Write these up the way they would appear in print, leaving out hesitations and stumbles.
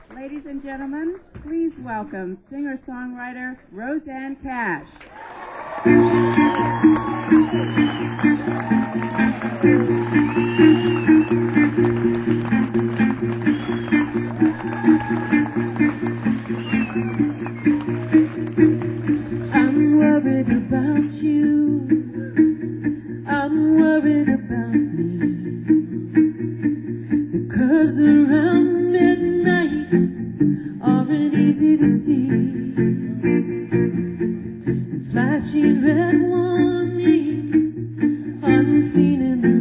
Ladies and gentlemen, please welcome singer-songwriter Rosanne Cash. I'm worried about you. I'm worried about me. The curves around midnight aren't easy to see. Flashing red warnings unseen in the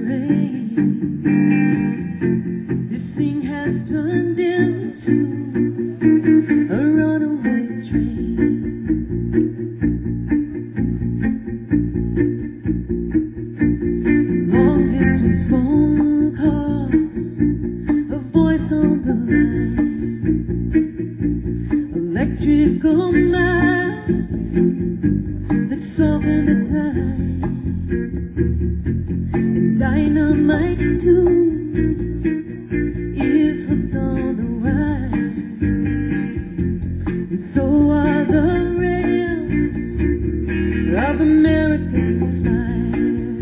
rain. This thing has turned into a runaway train. Long distance phone calls, a voice on the line, electrical maps that soften the time, and dynamite too is hooked on the wire, and so are the rails of American flyers.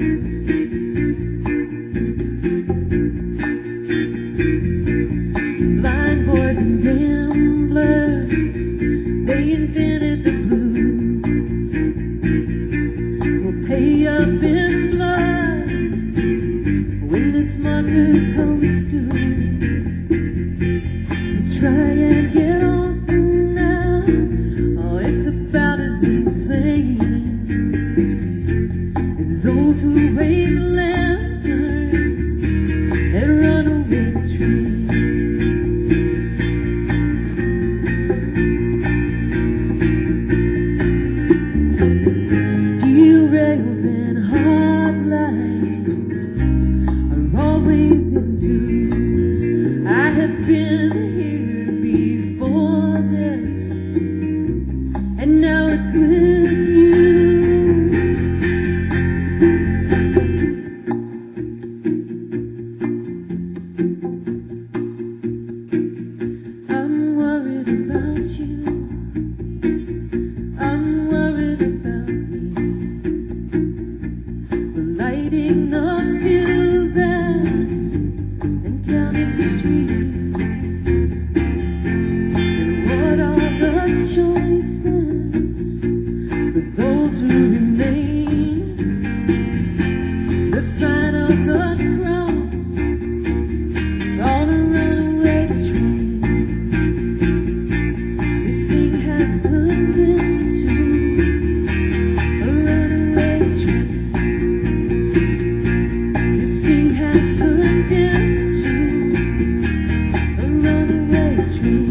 Blind boys and gamblers, they invented the blues. We'll pay up in blood when this marker comes due, to try and get off now. Oh, it's about as insane as those who wave lanterns at runaway trains. Steel rails and hard lines are always in use. I have been here before this, and now it's with you. I'm worried about you. I'm worried about me. We're lighting the fuses and counting to three. And what are the choices for those who remain? The sign of the cross on a runaway train. This thing has turned into a runaway train. This thing has turned into a runaway train.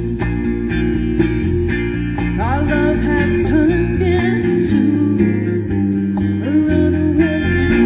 Our love has turned into a runaway train.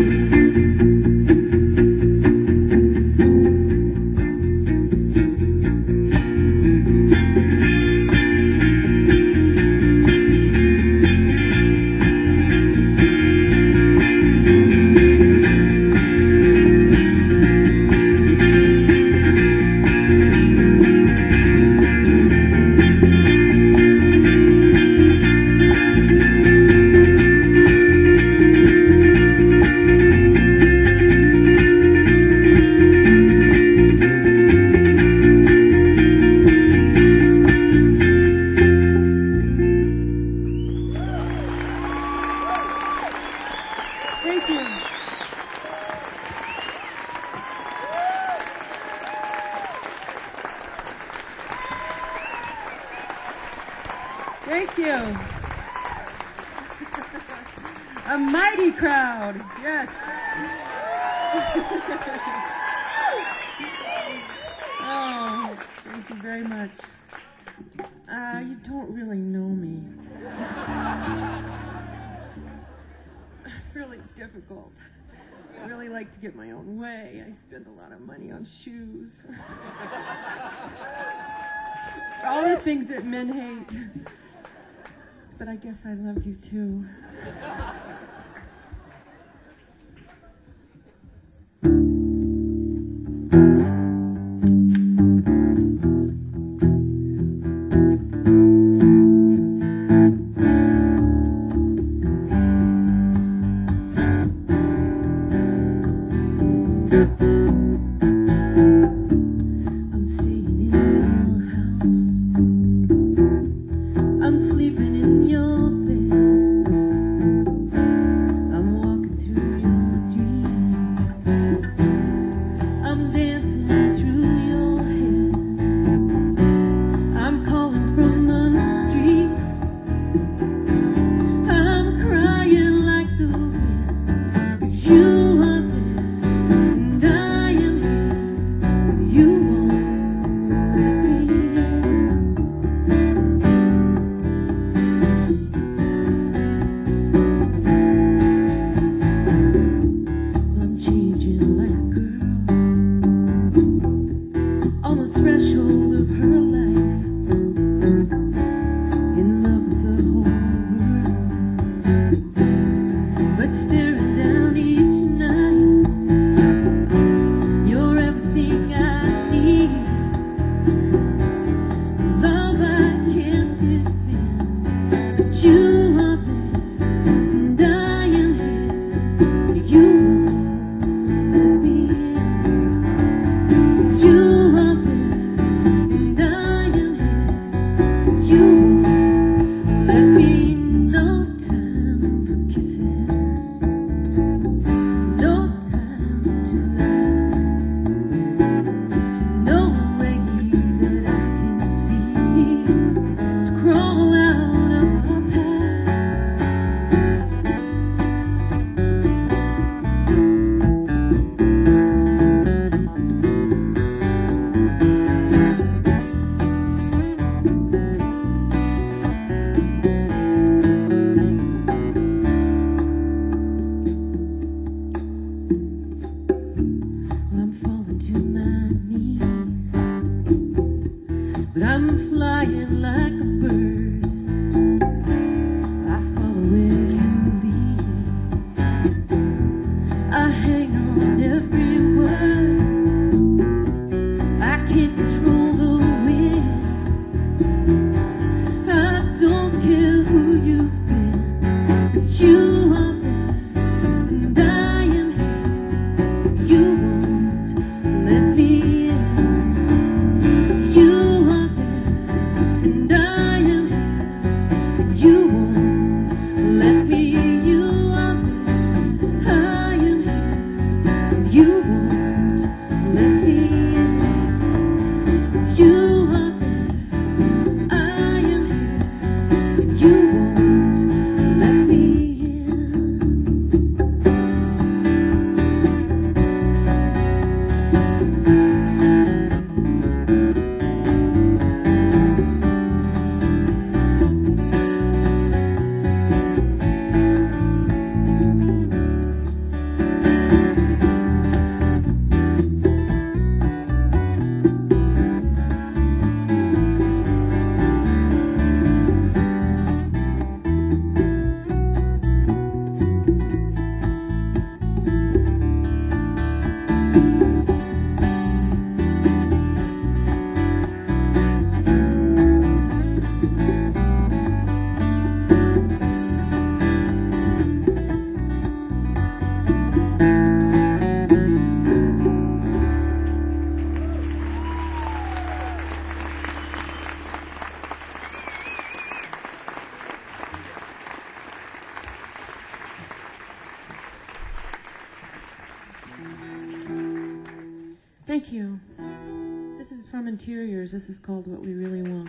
Thank you. Thank you. A mighty crowd. Yes. Oh, thank you very much. You don't really know me. Really difficult. I really like to get my own way. I spend a lot of money on shoes. All the things that men hate. But I guess I love you too. and I am here. You won't let me. No time for kisses, no time to laugh, no way that I can see to crawl out of our past. But I'm flying like a bird. I follow where you lead. I hang on every word. I can't control the wind. I don't care who you've been, but you are there, and I am here. You won't let me in. You are there, and I am here. You won't let me. You are there, I am here. You won't let me in. You are there, I am here. You won't let me in. Thank you. This is from Interiors. This is called What We Really Want.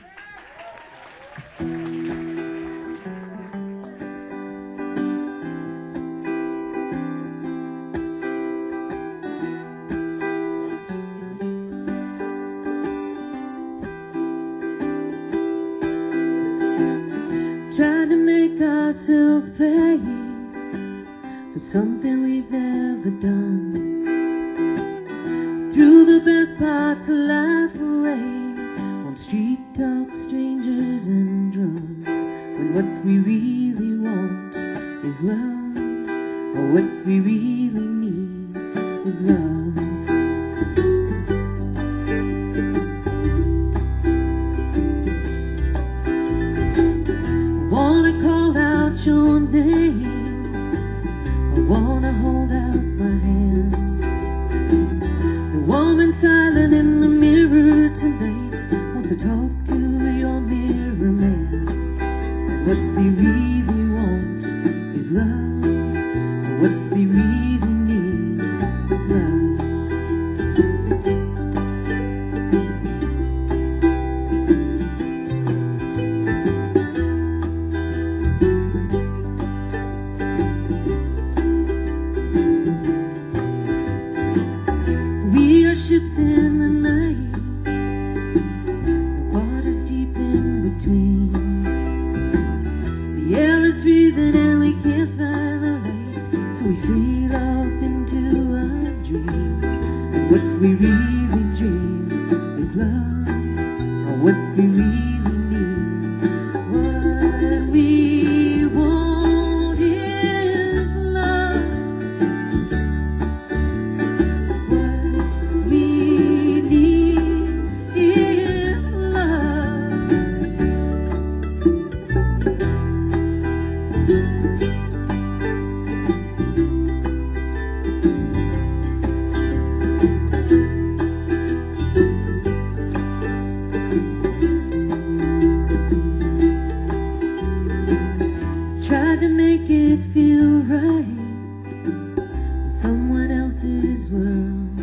Trying to make ourselves pay for something we've never done. Through the best parts of life away on street talk, strangers and drugs. When what we really want is love, or what we really need is love. I wanna call out your name, I wanna hold out my hand. The woman silent in the mirror tonight wants to talk to your mirror man. And what we really want is love, and what we really need is love. We are ships in the night, the water's deep in between. The air is freezing and we can't find the light, so we sail off into our dreams. And what we really dream is love, or what we really need. What we want is love. What we need is love. make it feel right in someone else's world.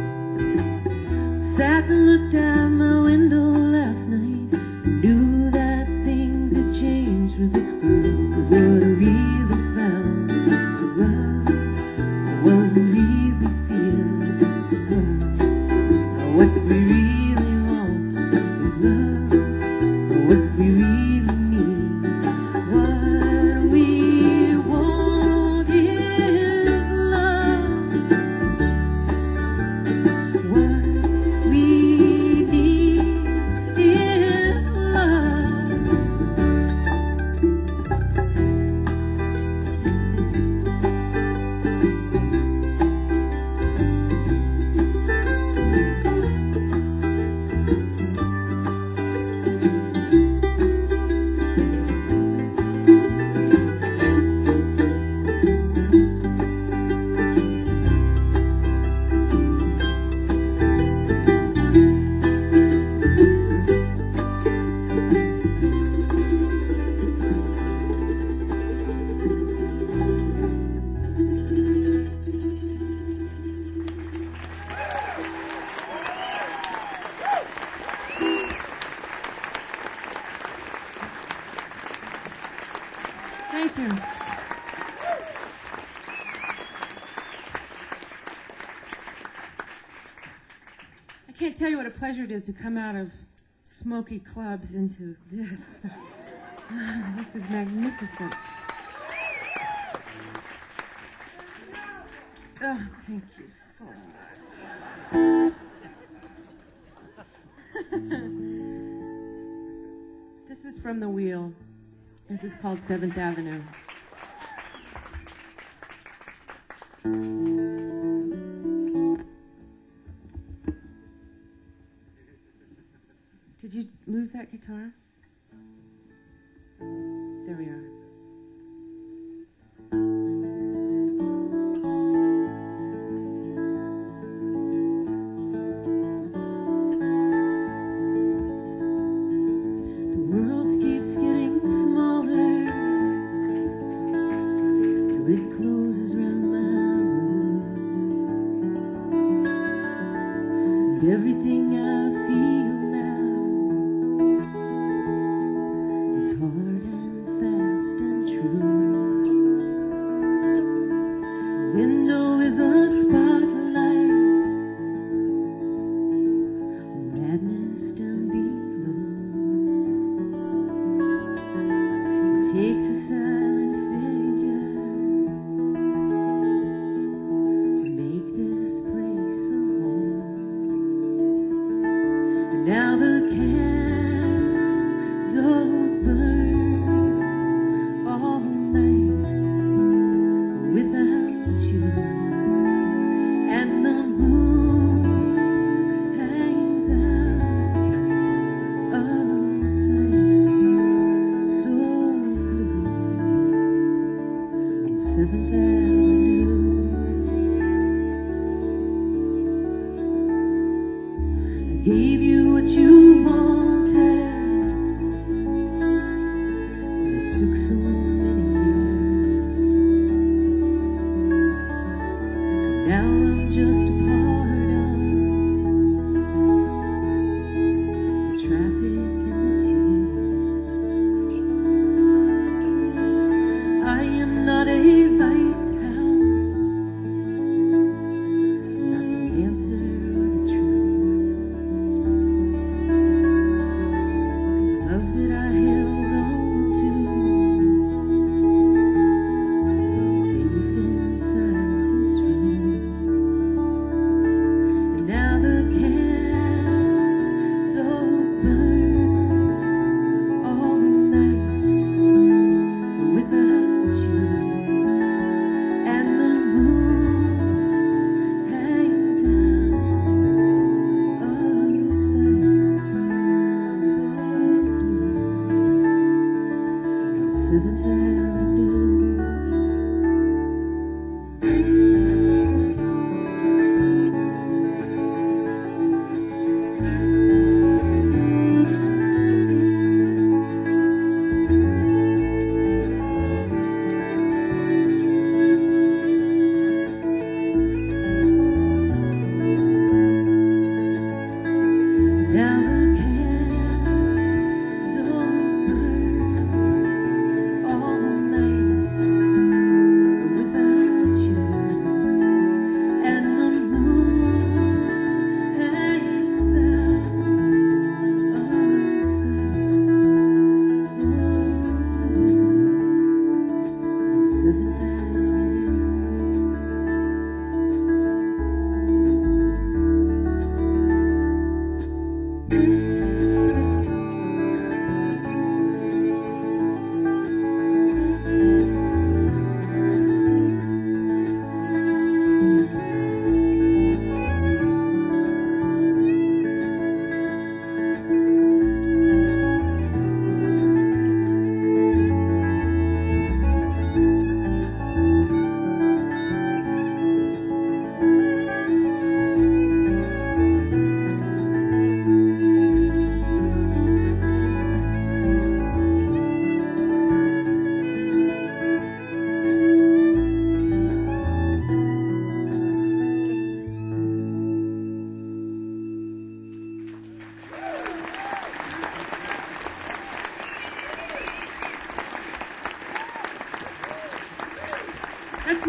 Sat and looked out my window last night, knew that things had changed for this girl. 'Cause what I really found was love. What we really feel is love. What we really want is love. What we really need. What we want is love. What we need is love. Thank you. I can't tell you what a pleasure it is to come out of smoky clubs into this. This is magnificent. Oh, thank you so much. This is from The Wheel. This is called 7th Avenue. Did you lose that guitar? There we are. The world keeps getting smaller till it closes round my room, and everything I feel now is hard and fast and true. The window is a spotlight, madness down below.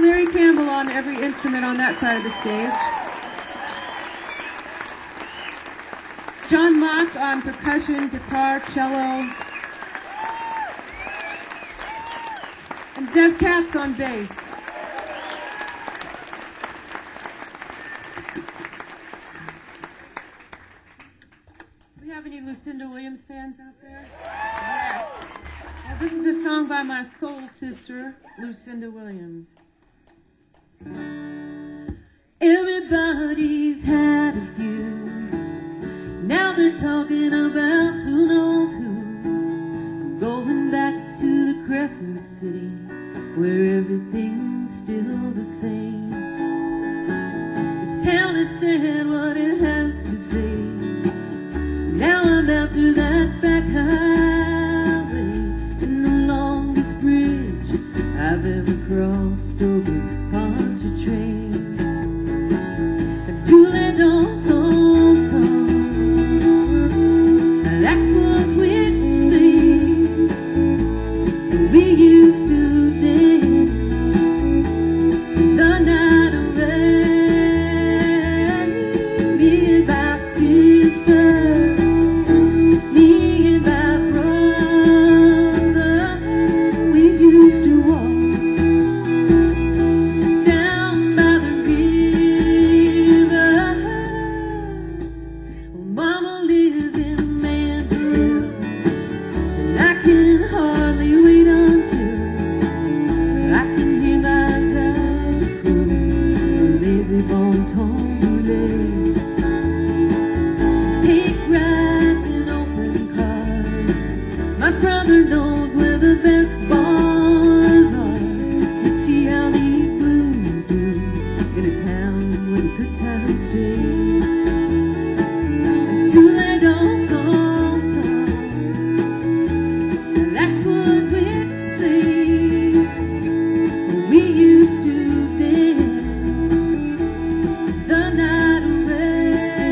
Larry Campbell on every instrument on that side of the stage. John Mock on percussion, guitar, cello. And Zev Katz on bass. Do we have any Lucinda Williams fans out there? Yes. Well, this is a song by my soul sister, Lucinda Williams. Everybody's had a few. Now they're talking about who knows who. I'm going back to the Crescent City, where everything's still the same. This town has said what it has to say. Now I'm after that back highway, and the longest bridge I've ever crossed over Pontchartrain. And to land on some tongue, that's what we'd say. We used to dance the night away. Me and my sister, me and my brother, we used to walk down by the river. Well, Mama lives in Mandeville, and I can hardly wait until I can hear my xylophone, a lazy bon ton roulette. Take rides in open cars. My brother knows where the best bars are. Let's see how these blues do in a town where the good times stay. And to land on some tongue, that's what we'd say. We used to dance the night away.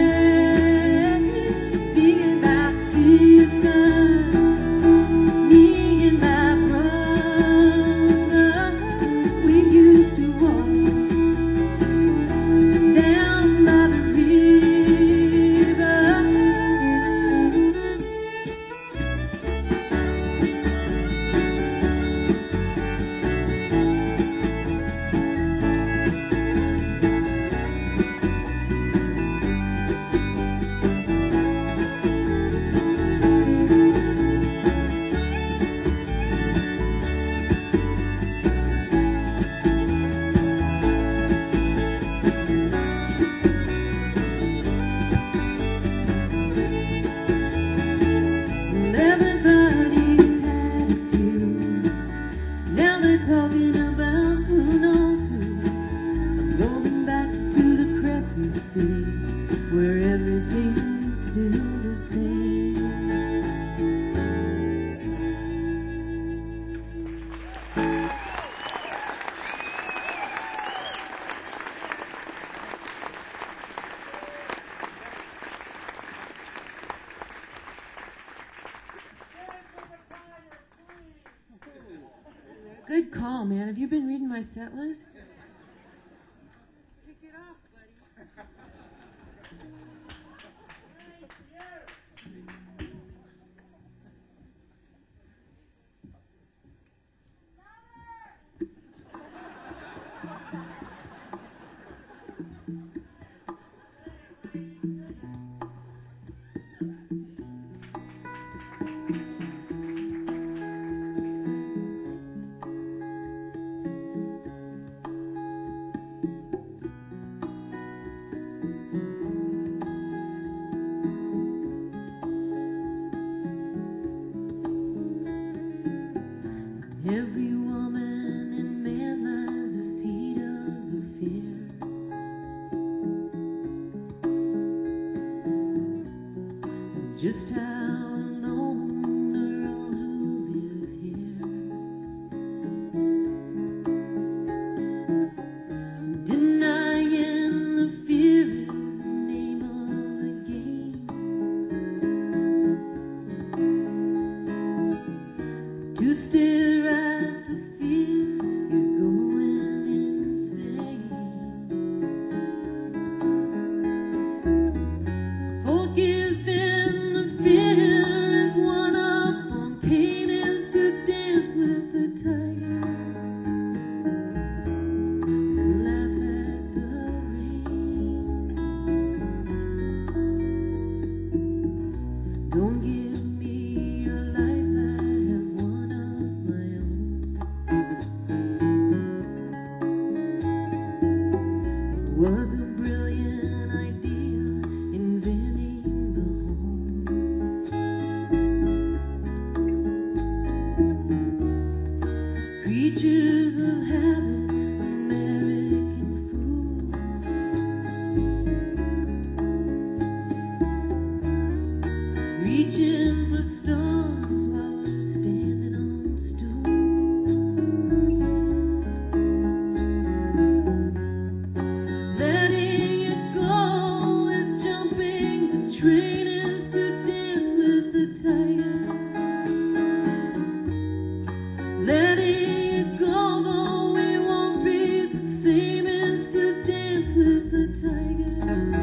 Me and my sister, me and my brother, we used to walk down by the river. Well, everybody's had a few. Now they're talking about who knows who. I'm going back to the Crescent City, where everything's still the same. Good call, man. Have you been reading my set list? Kick it off, buddy. creatures of habit, American fools, reaching for stars while we're standing on stools. Letting it go is jumping the train, is to dance with the tiger. Letting it go, though we won't be the same, as to dance with the tiger.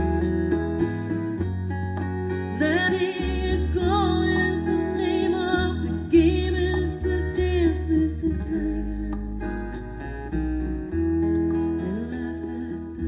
Letting it go is the name of the game, is to dance with the tiger. And laugh at the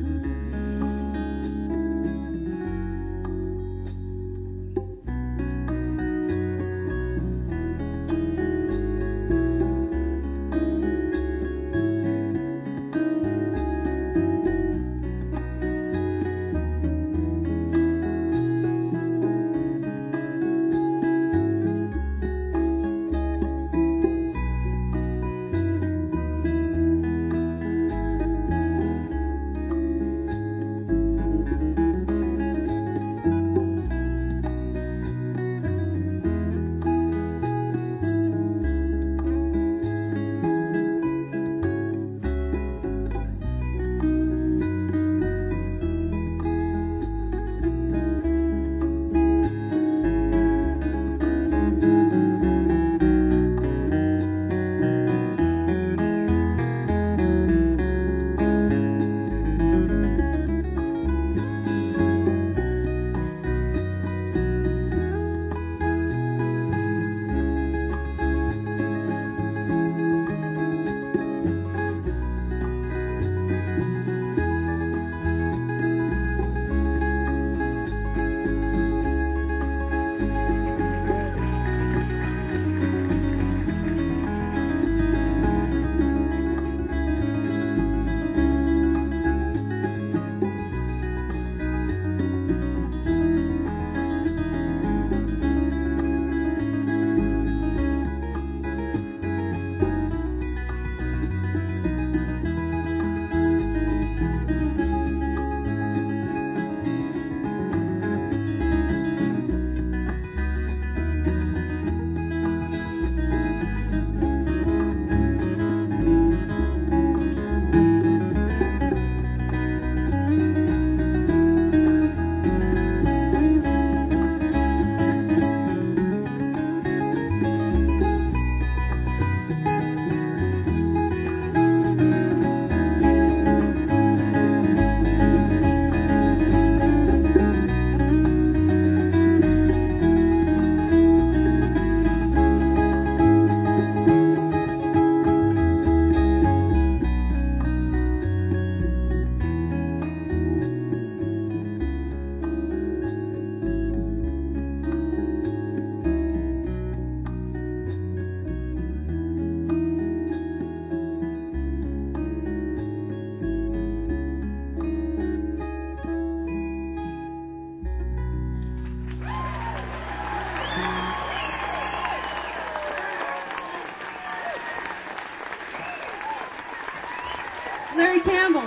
Larry Campbell.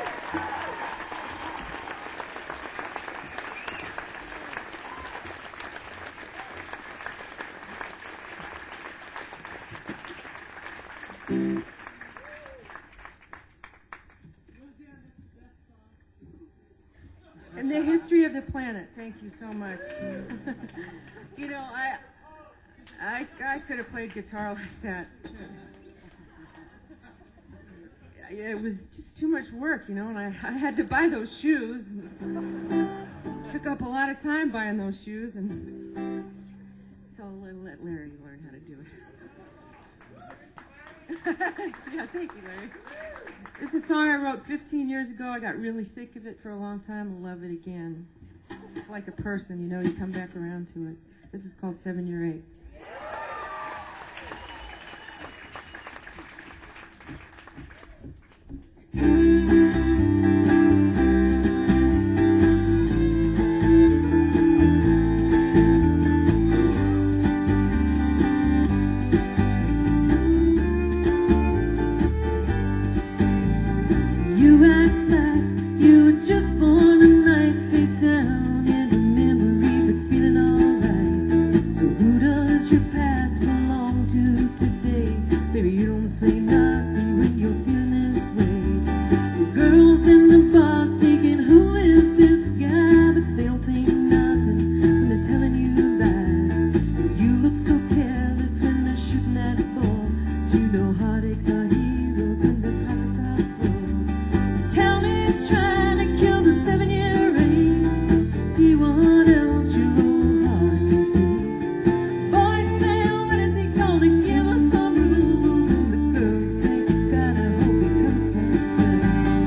And the history of the planet. Thank you so much. You know, I could have played guitar like that. It was just too much work, you know, and I had to buy those shoes. Took up a lot of time buying those shoes, and so I let Larry learn how to do it. Yeah, thank you, Larry. This is a song I wrote 15 years ago. I got really sick of it for a long time. I love it again. It's like a person, you know, you come back around to it. This is called 7 Year 8. your past belong to today. Baby, you don't say nothing when you're feeling this way. The girls in the bar thinking, who is this guy? But they don't think nothing when they're telling you lies. You look so careless when they're shooting that ball. But you know heartaches are heroes when the profits are full. Tell me you're trying to kill the 7-year reign. See what else your old heart can take. Boys say, when is he gonna give us some room? The girls say, gotta hope he comes back soon.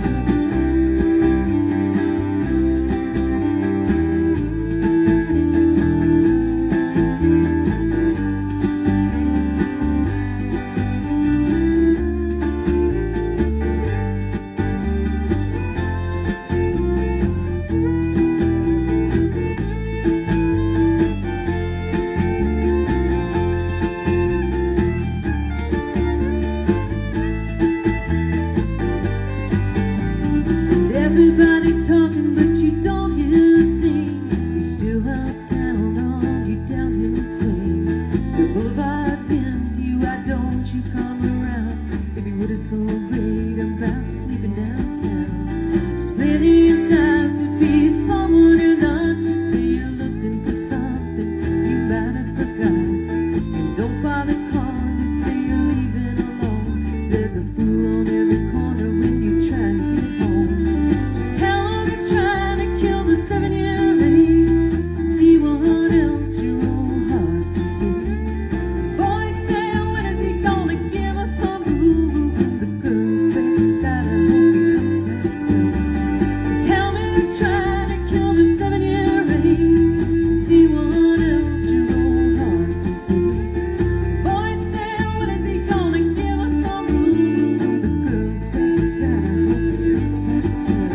Everybody's talking, but you don't hear a thing. You're still out down on your downhill swing. The boulevard's empty, why don't you come around? Baby, what is so great about sleeping downtown? There's plenty of times to be someone you're not. Just say you're looking for something you might have forgot. And don't bother calling, just say you're leaving alone. There's a fool on every corner when you try to get home. Trying to kill the 7-year reign. See what else your old heart can take. Boys say, when is he gonna give us some room? The girls say, gotta hope he comes back soon. Tell me you're trying to kill the 7-year reign. See what else your old heart can take. Boys say, when is he gonna give us some room? The girls say, gotta hope he comes back soon.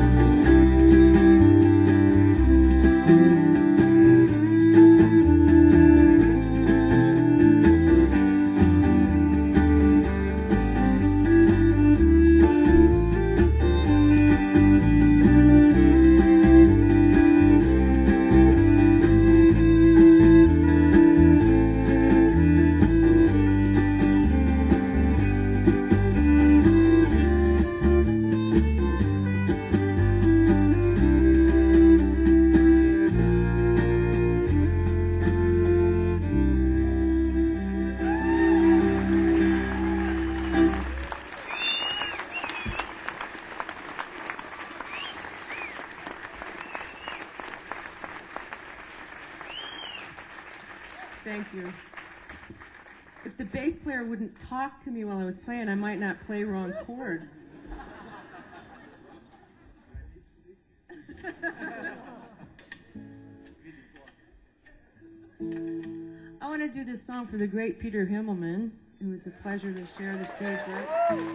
Thank you. If the bass player wouldn't talk to me while I was playing, I might not play wrong chords. I want to do this song for the great Peter Himmelman, who it's a pleasure to share the stage with.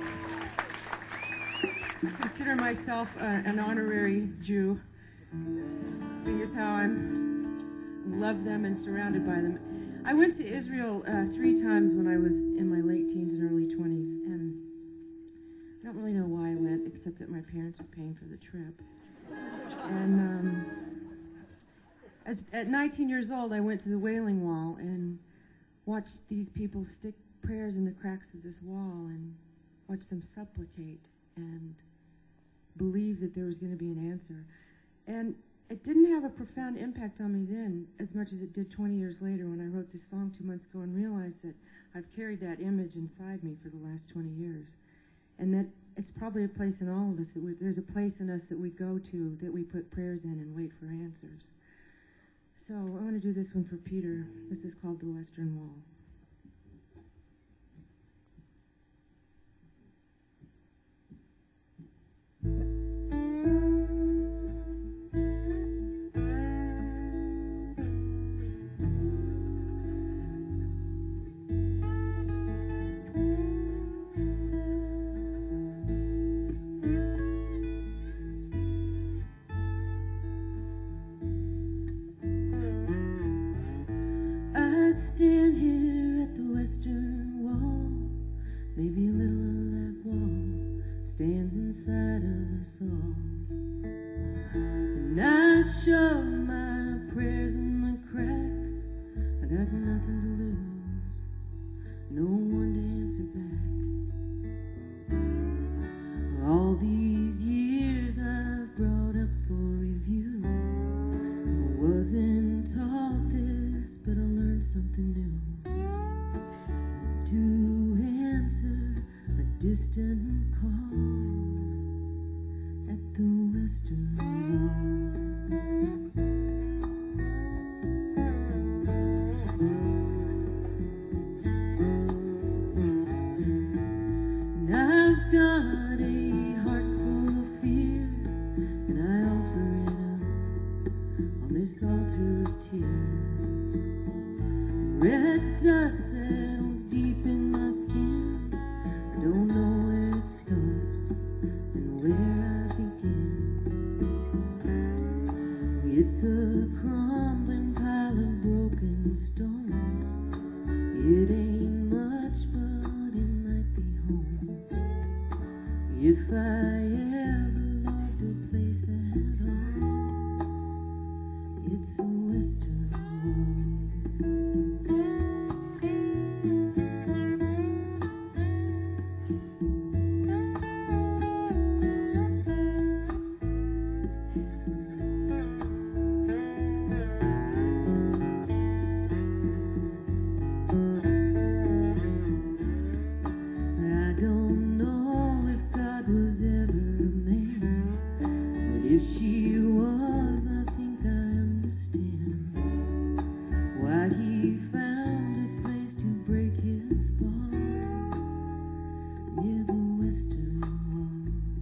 I consider myself an honorary Jew, being as how I love them and surrounded by them. I went to Israel 3 times when I was in my late teens and early 20s, and I don't really know why I went, except that my parents were paying for the trip. And at 19 years old, I went to the Wailing Wall and watched these people stick prayers in the cracks of this wall and watched them supplicate and believe that there was going to be an answer. And it didn't have a profound impact on me then as much as it did 20 years later when I wrote this song 2 months ago and realized that I've carried that image inside me for the last 20 years. And that it's probably a place in all of us, that there's a place in us that we go to, that we put prayers in and wait for answers. So I want to do this one for Peter. This is called The Western Wall. I stand here that dust settles deep in my skin. I don't know where it stops and where I begin. It's a crumbling pile of broken stones. It ain't much, but it might be home. If I ever loved a place at all, it's a western wall. I don't know if God was ever a man, but if she was, I think I understand why he found a place to break his fall near the western wall.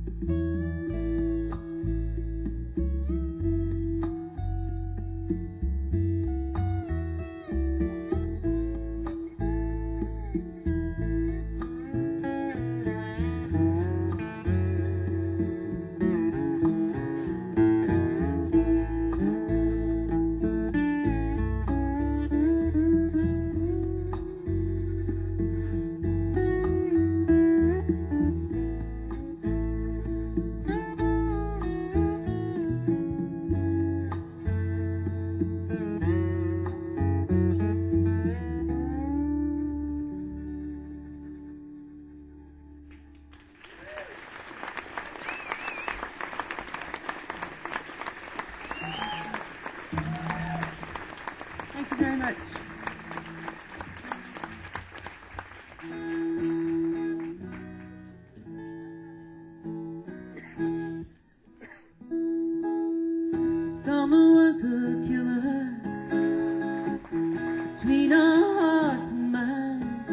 Thank you very much. Summer was a killer between our hearts and minds.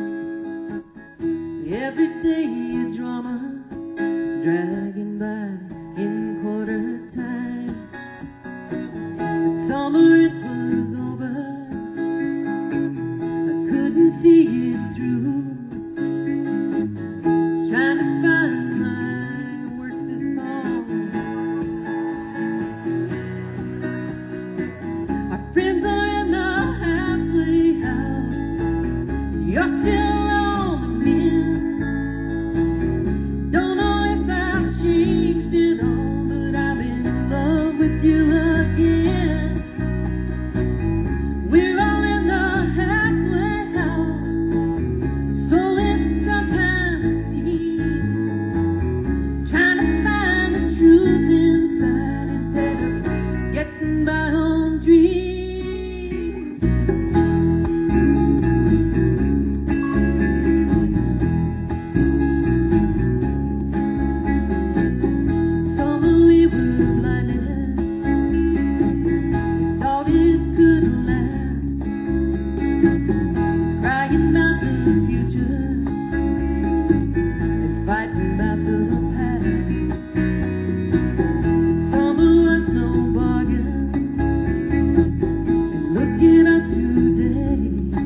Every day a drama dragging by in quarter time. The summer it was over, I couldn't see it through. Trying to find my words to song. Our friends are in the halfway house, you're still on the mend. Don't know if I've changed at all, but I'm in love with you again. We're all in the halfway house, so it sometimes seems. Trying to find the truth inside instead of getting by on dreams. Summer we were blinded, thought it could last. Crying about the future and fighting about the past. Summer was no bargain, and look at us today,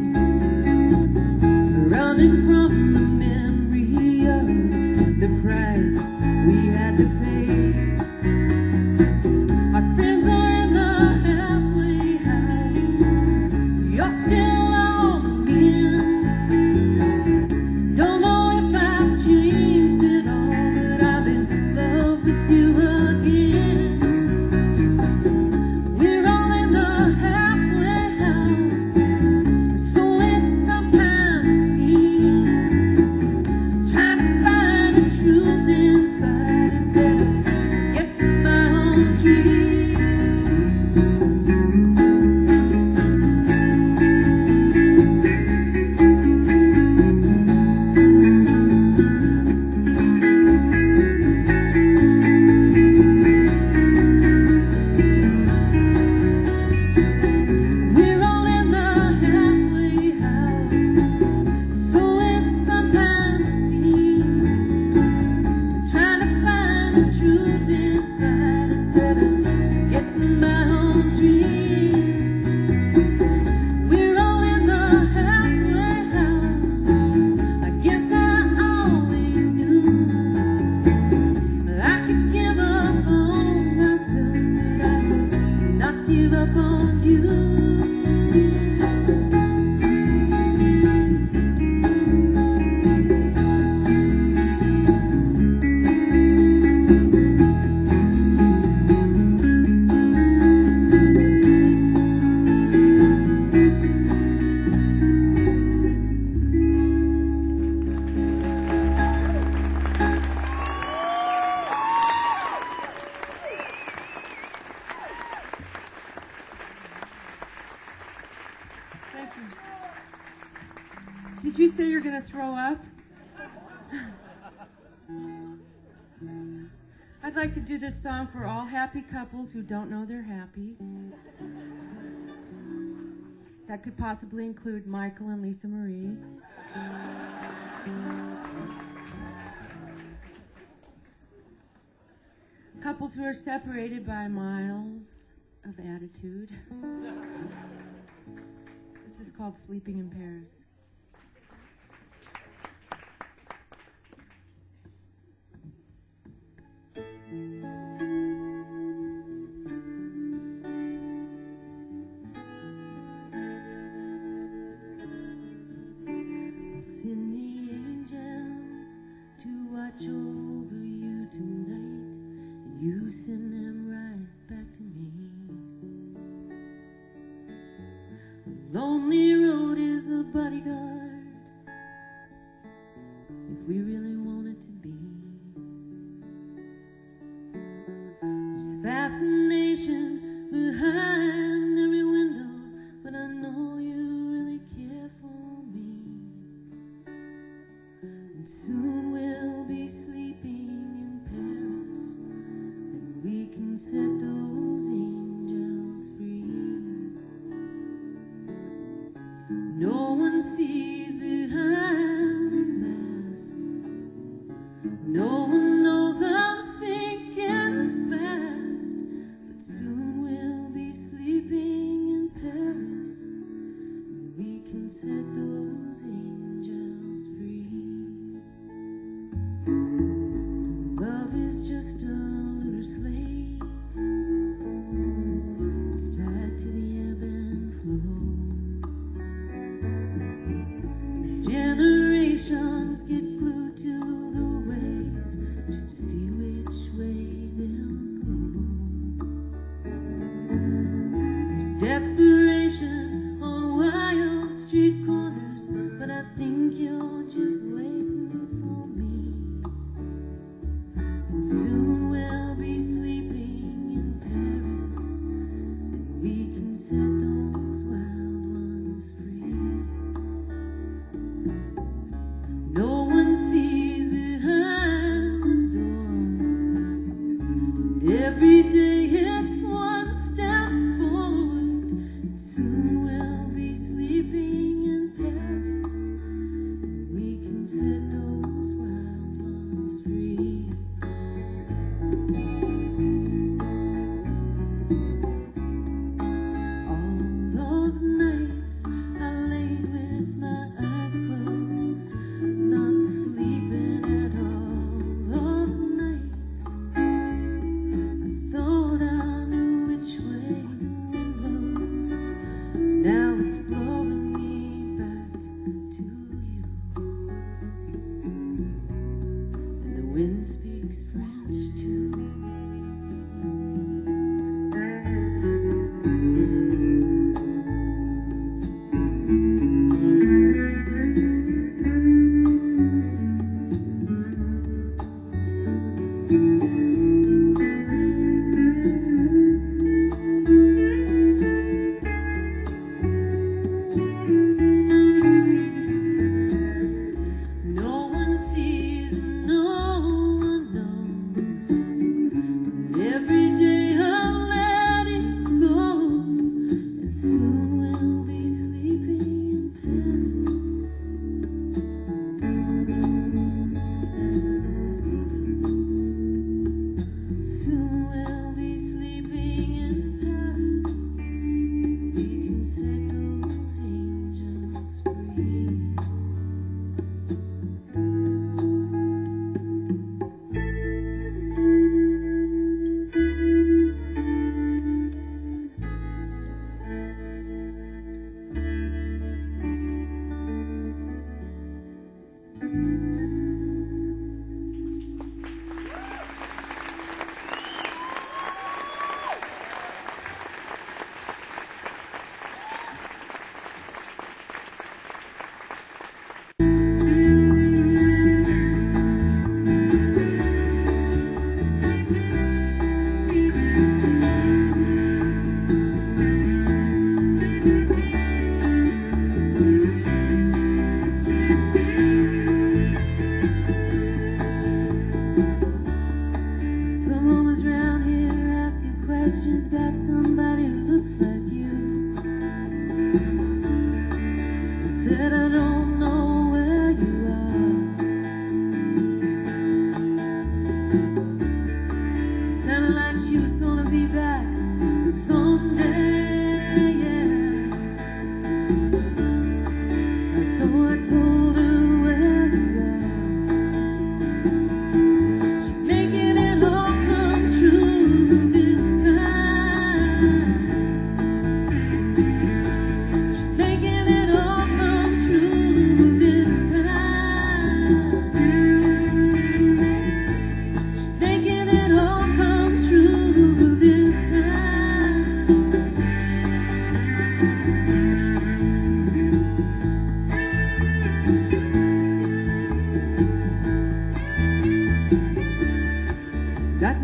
running from the memory of the price we had to pay. Our friends are in the halfway house, you're still on the mend. Don't know if I've changed at all, but I'm in love with you again. We're all in the halfway house, so it sometimes seems. Trying to find the truth inside Did you say you're going to throw up? I'd like to do this song for all happy couples who don't know they're happy. That could possibly include Michael and Lisa Marie. Couples who are separated by miles of attitude. This is called Sleeping in Pairs. Send the angels to watch over you tonight, and you send them right back to me. A lonely road is a bodyguard, if we really want it to be. There's fascination behind every window, but I know you really care for me. And soon we'll be sleeping in Paris, and we can set those angels free. No one sees behind the mask, no one knows I'm sinking fast, but soon we'll be sleeping in Paris, and we can set those angels free. Love is just a lunar slave, it's tied to the ebb and flow. Generations get glued to the waves just to see which way they'll go. There's desperation on wild street corners, but I think you're just waiting for me. And soon we'll be sleeping in Paris, and we can set those wild ones free. No one sees behind the door, and every day it's one step forward. Soon we'll be sleeping in Paris, and we can set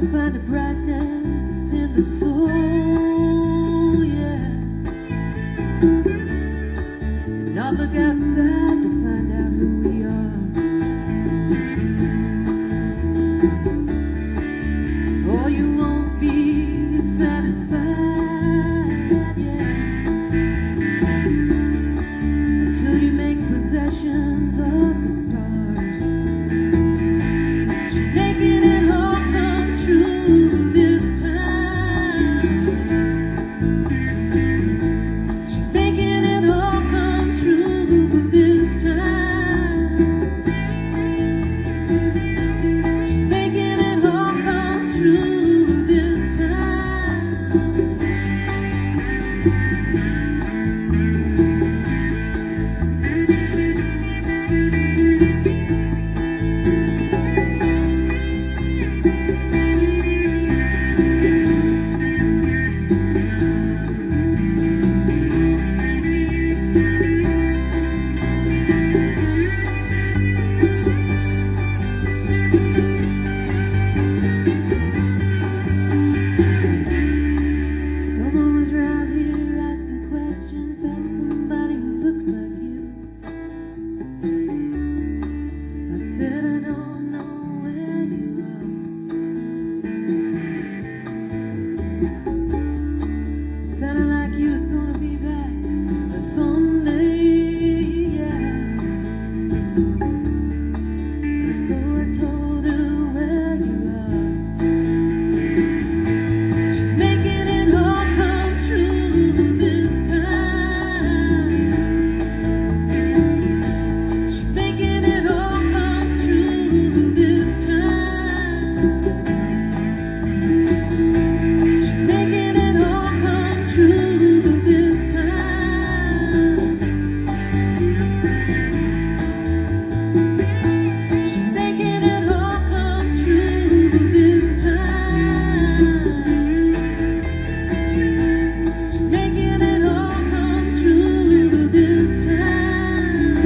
find a brightness in the soul, yeah. And not look outside to find out who we are. Or you won't be satisfied, yeah, until you make possessions of the stars. She's making it all come true this time. She's making it all come true this time. She's making it all come true this time. Someone was round here asking questions about somebody who looks like you. I said I don't know where you are. Sounded like you was gonna be back someday, yeah. So I told her where you are. She's making it all come true this time. She's making it all come true this time. She's making it all come true this time. She's making it all come true this time. She's making it all come true this time.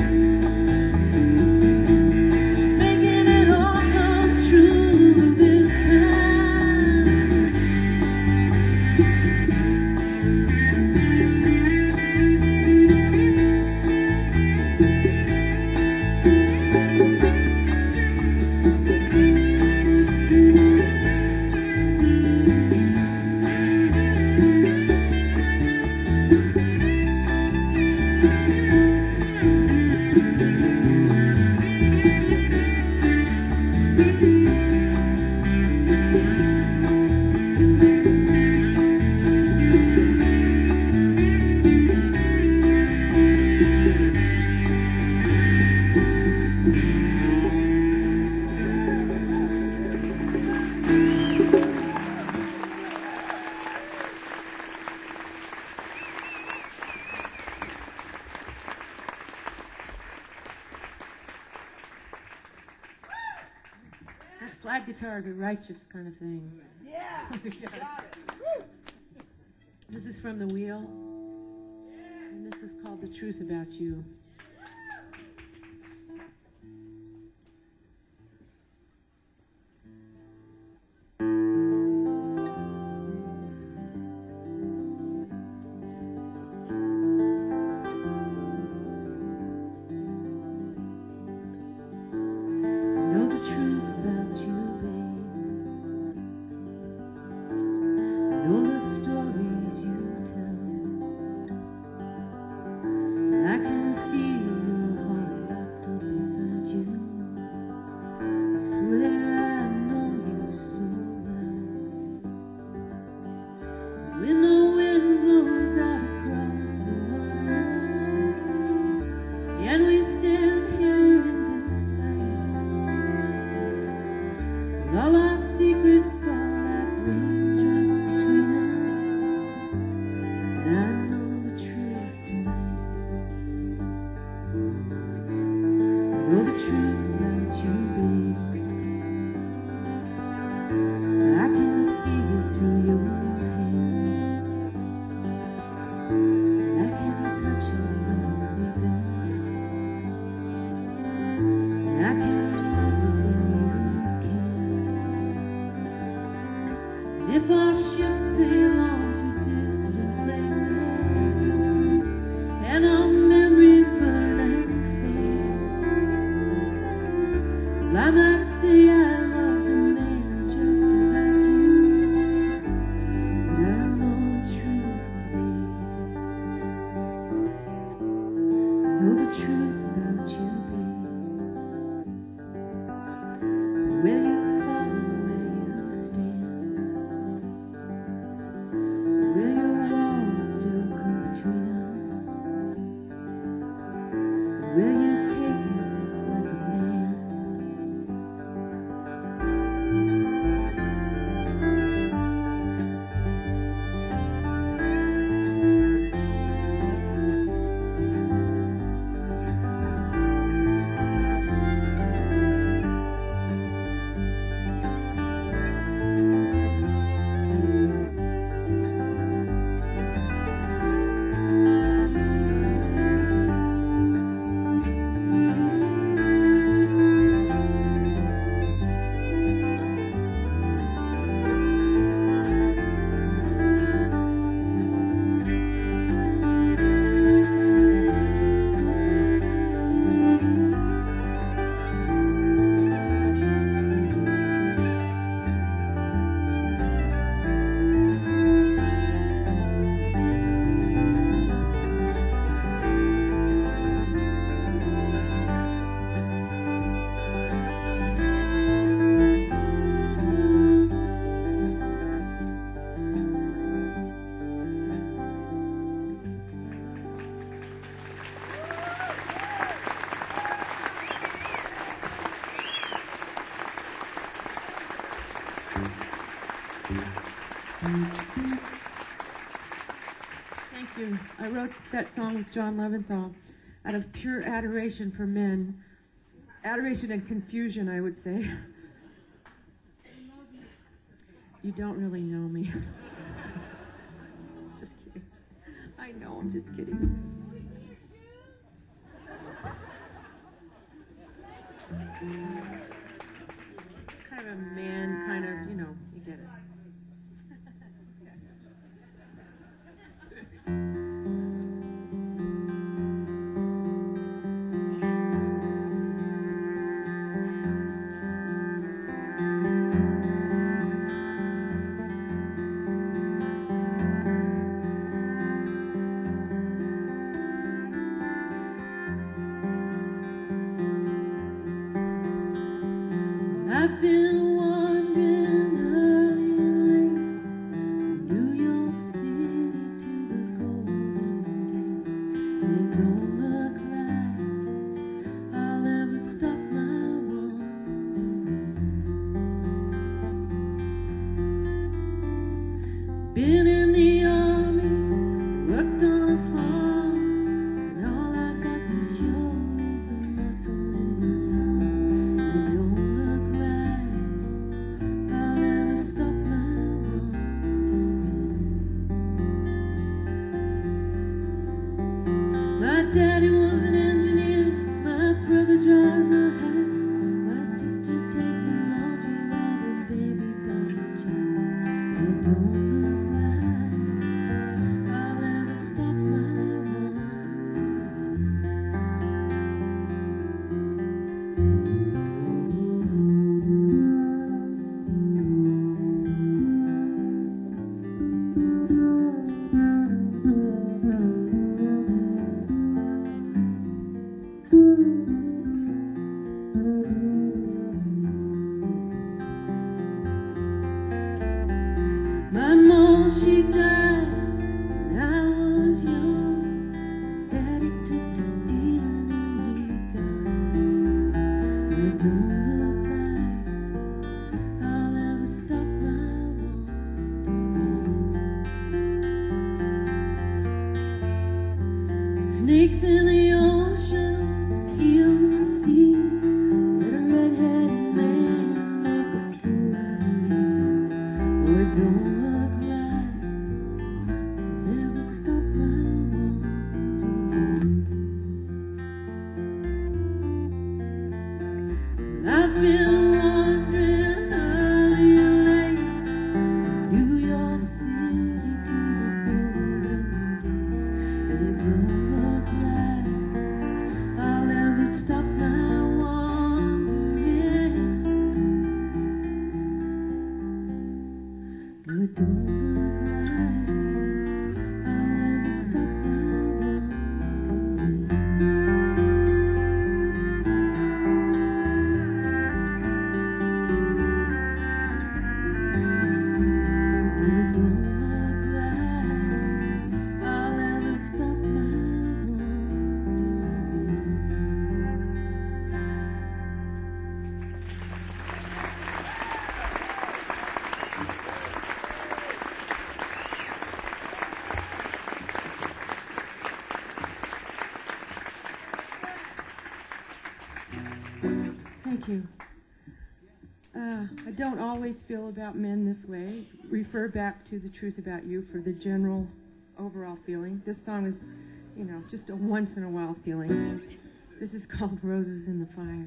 She's making it all come true this That slide guitar is a righteous kind of thing. Yeah. Got it. This is from The Wheel. And this is called The Truth About You. Know the truth about you, babe. Know the stories you tell. I can feel Thank you. I wrote that song with John Leventhal out of pure adoration for men. Adoration and confusion, I would say. You don't really know me. Just kidding. I know, I'm just kidding. Kind of a man, kind of, you know, you get it. I've been wandering early and late, New York City to the Golden Gate, and it don't look like I'll ever stop my wandering. Been in the army, worked on a farm, and all I got to show is the muscle in my arm. It don't look like I'll ever stop my wandering. My daddy was an engineer, my brother drives a hack, my sister takes a laundry while the baby buys a child. It don't look like I'll ever stop my My mom, she died when I was young. Daddy took to stealing and he got it. It don't look like I'll ever stop my wandering. Snakes in the ocean, eels in the sea. Let a red-headed man knock a fool out of me. Oh, it don't look like I'll ever stop my wandering. I've been wandering early and late, New York City to the Golden Gate, and it don't look like I'll ever stop my wandering. No, it don't look like I'll ever stop my wandering. No, it don't look like I'll ever stop my Thank you. I don't always feel about men this way. Refer back to The Truth About You for the general overall feeling. This song is, you know, just a once in a while feeling. This is called Roses in the Fire.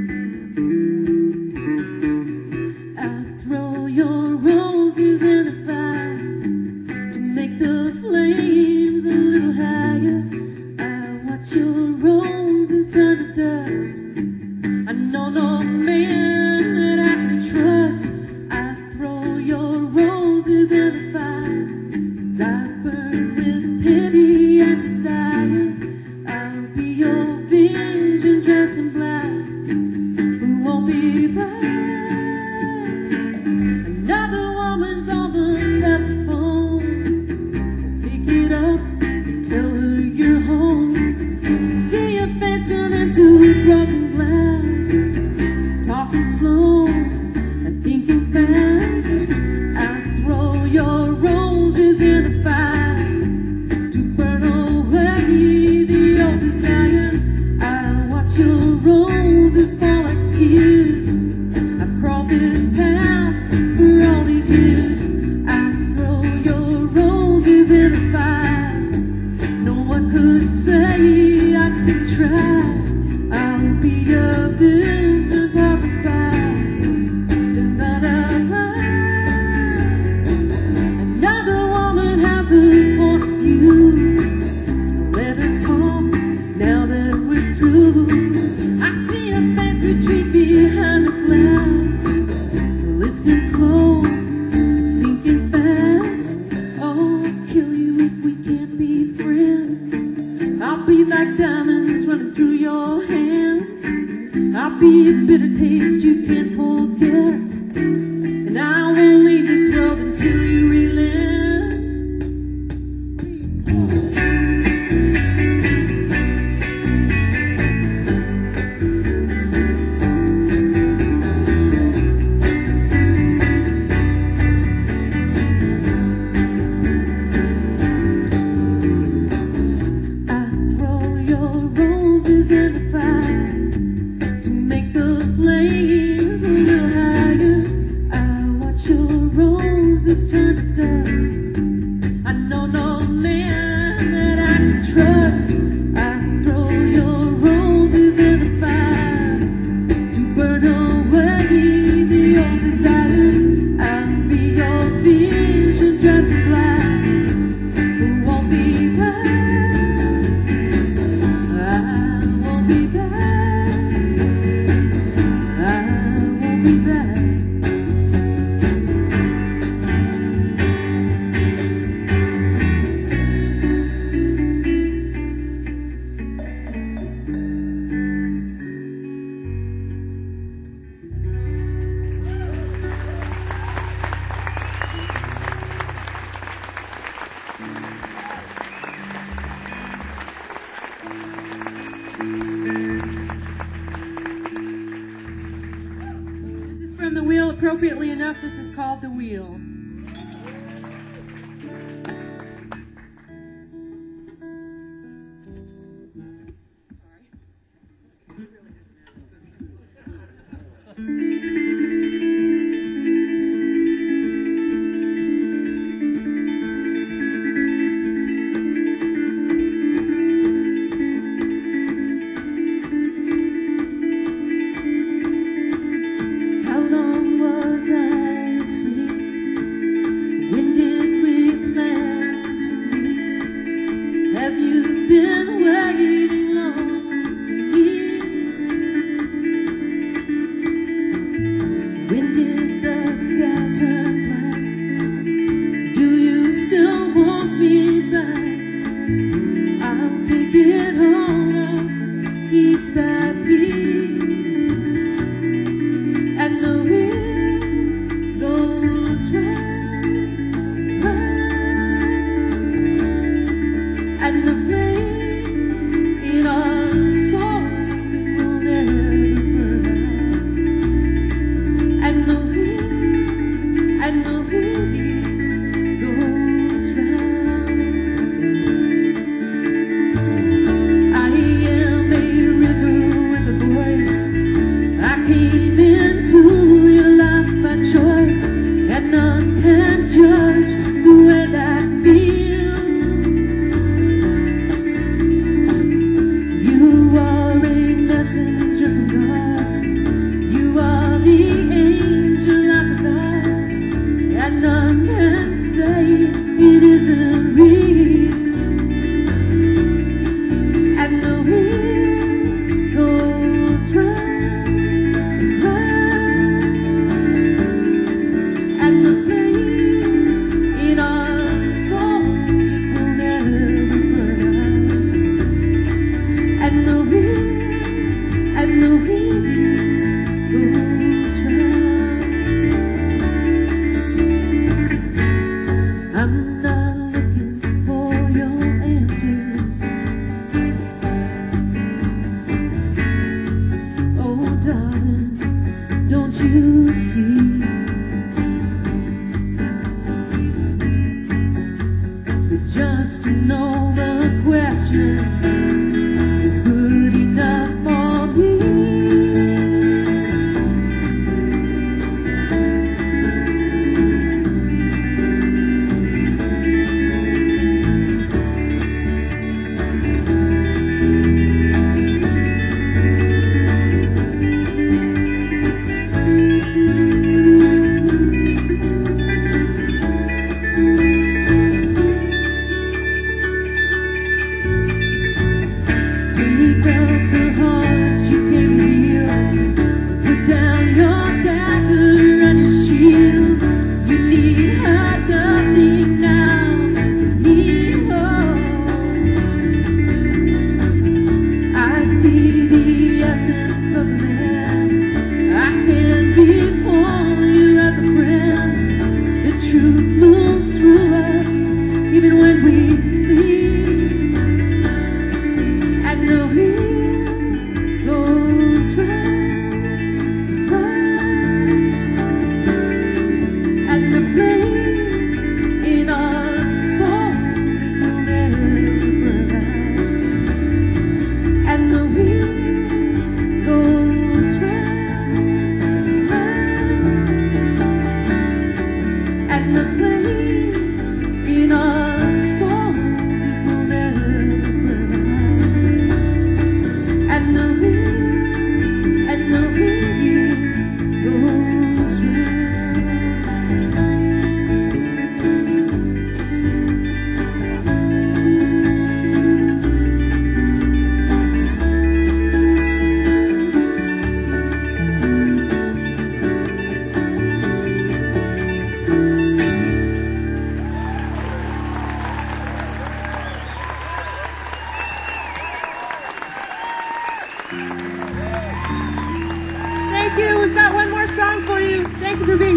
I throw your roses in the been slow, sinking fast. Oh, I'll kill you if we can't be friends. I'll be like diamonds running through your hands. I'll be a bitter taste you can't forget. And I won't leave this world until you relent. From The Wheel, appropriately enough, this is called The Wheel.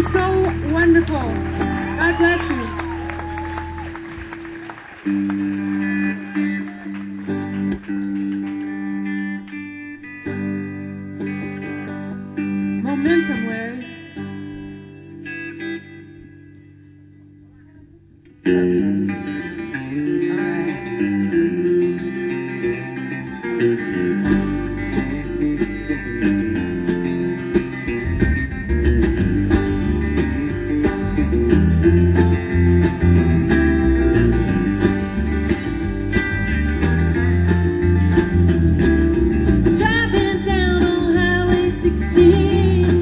so wonderful. God bless you. Momentum, Larry. Driving down on Highway 16,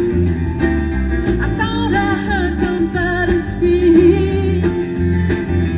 I thought I heard somebody scream.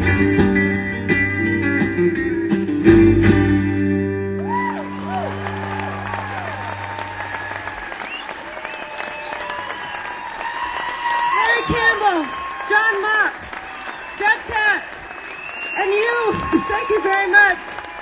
Larry Campbell, John Mock, Jeff Katz, and you. Thank you very much.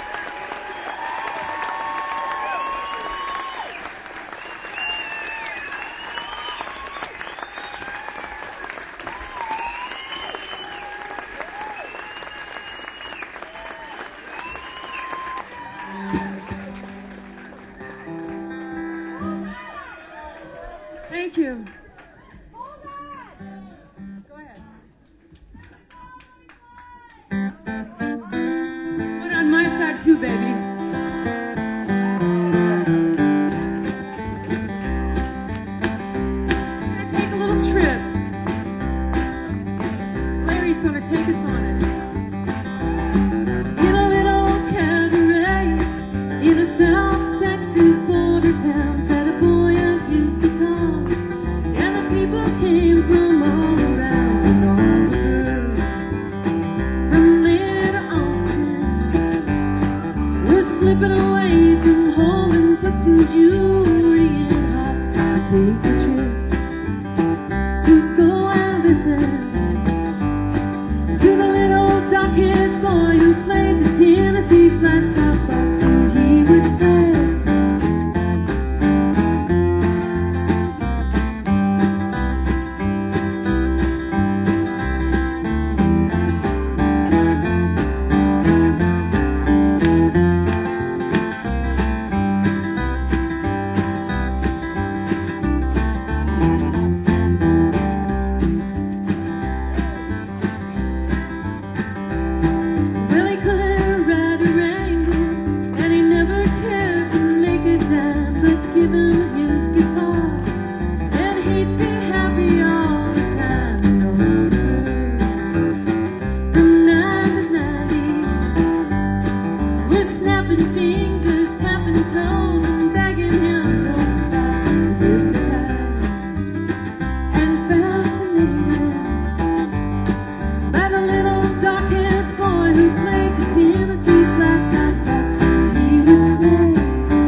Thank you. Go ahead. Put on my side too, baby. We're gonna take a little trip. Larry's gonna take us on it. In a little cabaret in a South Texas border town sat a boy and his guitar, and the people came from all around, and all the girls from there to Austin were slipping away from home and putting jewelry in hot to take a trip to go and listen to the little dark-haired boy who played the Tennessee flat top box, and he would play. Well, he couldn't ride a wrangle, and he never cared to make a dime, but give him his guitar, and he'd be happy all the time. And all the girls from 9 to 90 were snapping fingers, tapping toes, and begging him, don't stop, hypnotized and fascinated by the little dark-haired boy who played the Tennessee flat top box, and he would play.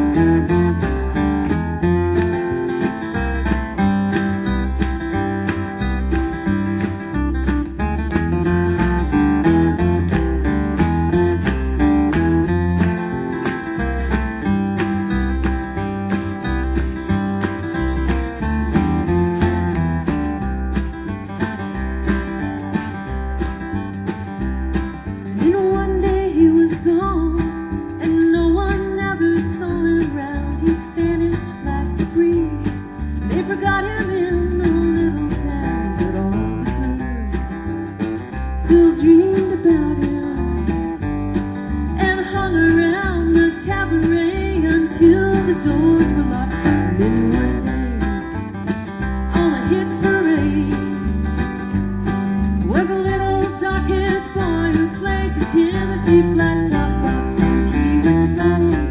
And one day he was gone, and no one ever saw him round. He vanished like the breeze. They forgot him in the little town, but all the girls still dreamed about him and hung around the cabaret until the doors were locked. And then one day, on a hit parade, was a little dark-haired boy who played the Tennessee flat top box, and he would play.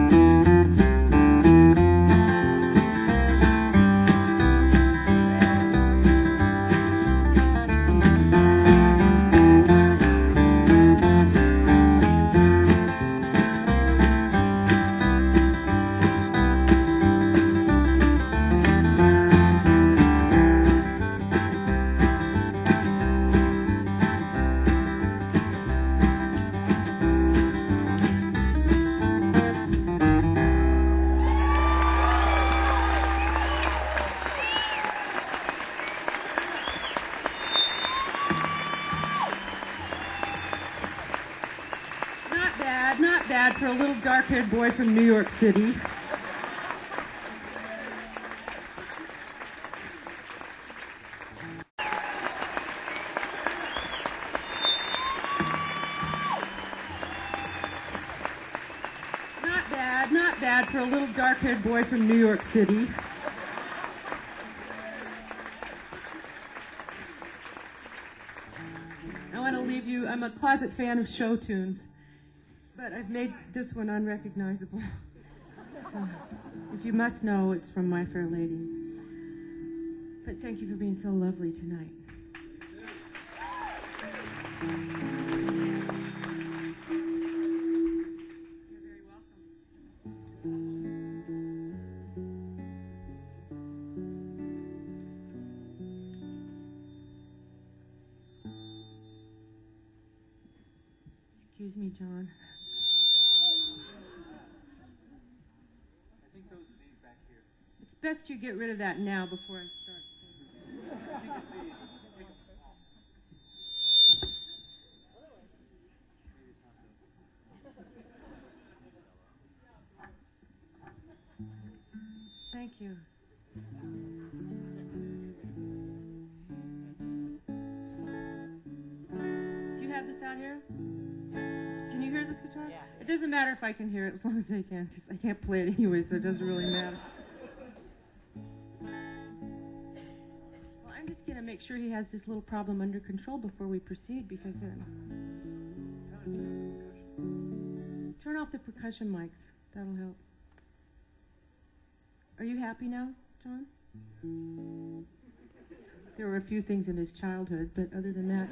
Not bad for a little dark-haired boy from New York City. Not bad for a little dark-haired boy from New York City. I want to leave you, I'm a closet fan of show tunes, but I've made this one unrecognizable. So, if you must know, it's from My Fair Lady. But thank you for being so lovely tonight. very welcome. Excuse me, John. I think those leave back here. It's best you get rid of that now before I start. I think it's these. Take 'em off. Maybe it's not those. Thank you. Do you have this out here? Can you hear this guitar? Yeah. It doesn't matter if I can hear it as long as they can, because I can't play it anyway, so it doesn't really matter. Well, I'm just going to make sure he has this little problem under control before we proceed, because turn off the percussion mics. That'll help. Are you happy now, John? There were a few things in his childhood, but other than that.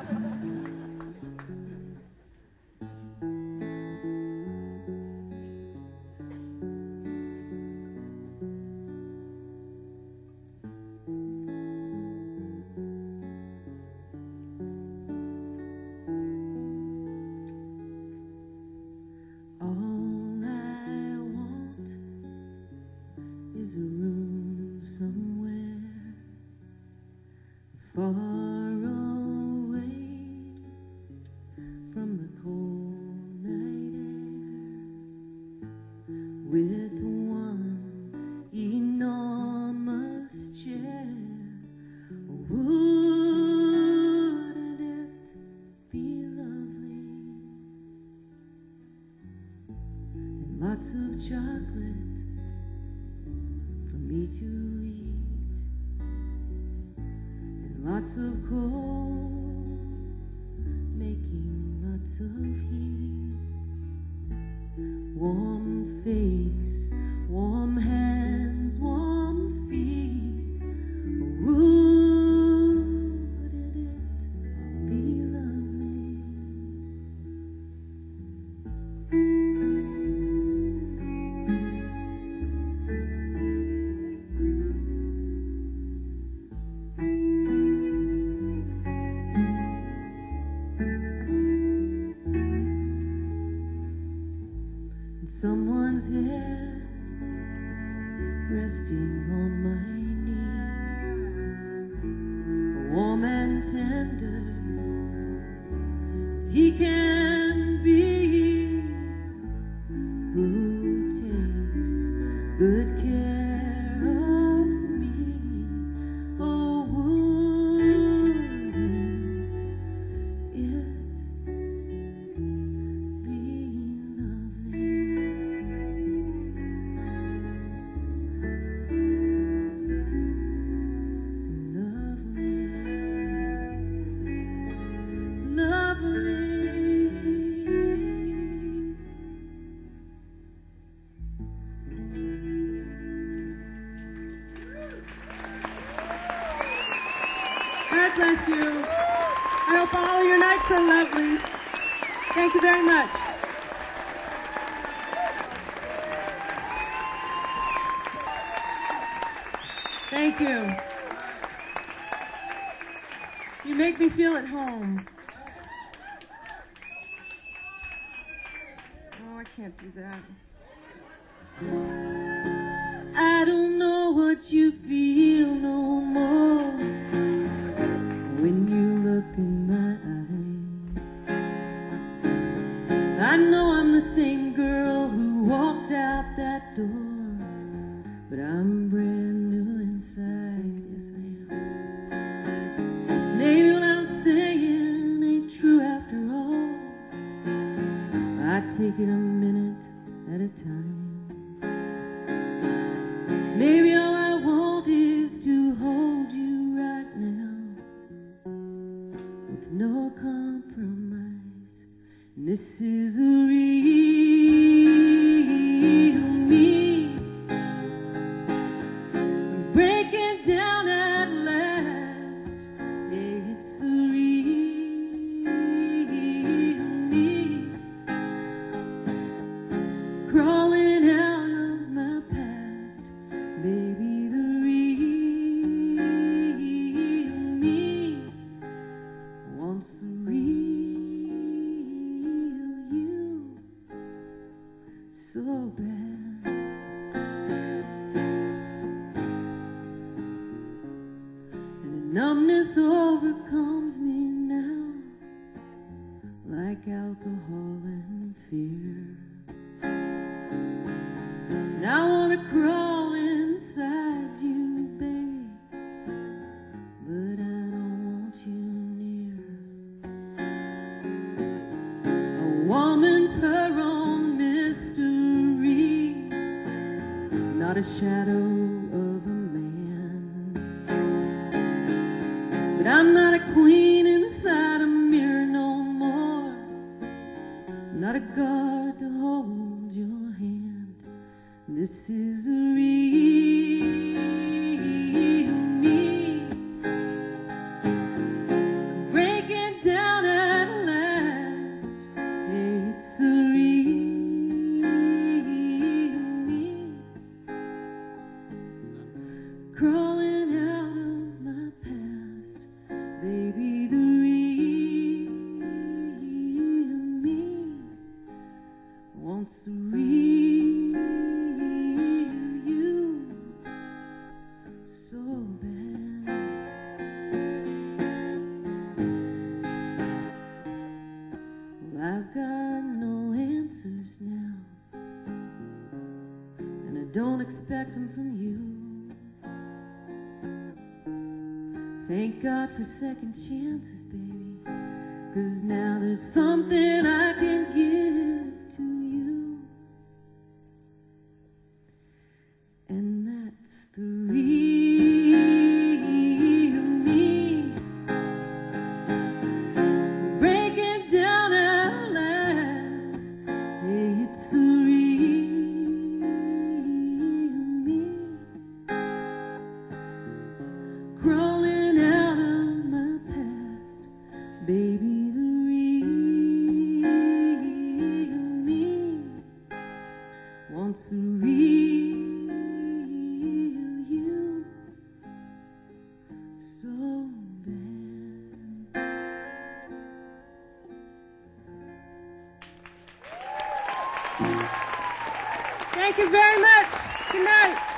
All I want is a room somewhere far away from the cold night air, with one enormous chair. Wouldn't it be lovely? And lots of chocolate for me to eat, and lots of coal making lots of heat. Warm face, warm hands, warm feet. Wouldn't it be lovely? And someone's head resting on my knee, warm and tender as he can be, who takes good care of me. Oh, wouldn't it be lovely? God bless you. I hope all your nights are lovely. Thank you very much. Thank you. You make me feel at home. Oh, I can't do that. I don't know what you feel no more when you look in my eyes. I know I'm the same girl who walked out that door, but I'm brand new inside. Yes, I am. Maybe what I'm saying ain't true after all. I take it a minute at a time. Maybe all I want is to hold you right now, with no compromise. And this is a real me, breaking down at last. Yeah, it's a real alcohol and fear. And I wanna crawl inside you, baby, but I don't want you near. A woman's her own mystery, not a shadow of a man. But I'm not a queen inside a mirror no more, not a guard to hold your hand. This is a real me, breaking down at last. It's a real me, crawling out of my past. Baby, the real me wants the real you so bad. Well, I've got no answers now, and I don't expect them from you. Thank God for second chances, baby, 'cause now there's something I can give to you, and that's the real me, breaking down at last. Hey, it's the real me, crawling out of my past. Baby, the real me wants the real you so bad. Thank you very much. Good night.